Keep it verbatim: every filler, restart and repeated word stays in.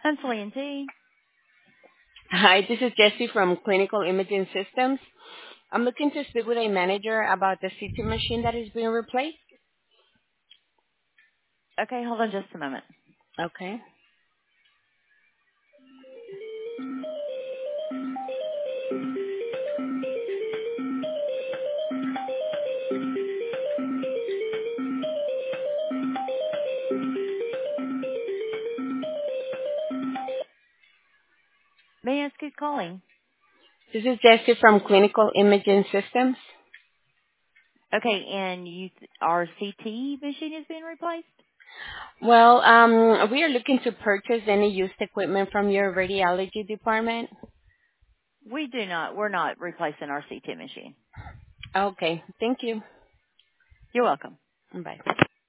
Pencil E N T. Hi, this is Jessie from Clinical Imaging Systems. I'm looking to speak with a manager about the C T machine that is being replaced. Okay, hold on just a moment. Okay. May I ask who's calling? This is Jessie from Clinical Imaging Systems. Okay, and you, our C T machine is being replaced? Well, um, we are looking to purchase any used equipment from your radiology department. We do not. We're not replacing our C T machine. Okay. Thank you. You're welcome. Bye.